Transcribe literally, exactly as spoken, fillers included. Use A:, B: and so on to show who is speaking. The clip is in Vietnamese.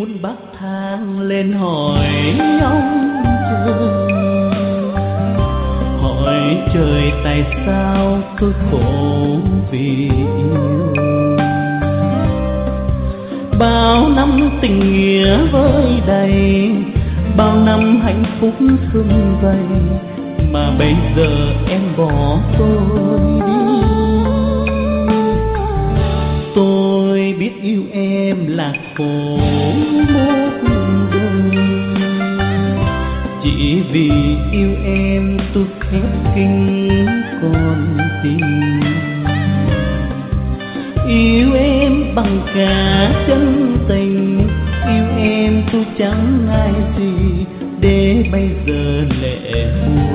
A: muốn bắc thang lên hỏi ông trời, hỏi trời tại sao tôi khổ vì yêu. Bao năm tình nghĩa vơi đầy, bao năm hạnh phúc sum vầy, mà bây giờ em bỏ tôi đi. Tôi biết yêu em là khổ một đời, chỉ vì yêu em tôi khép kín con tim. Yêu em bằng cả chân tình, yêu em tôi chẳng ai gì để bây giờ lệ buồn.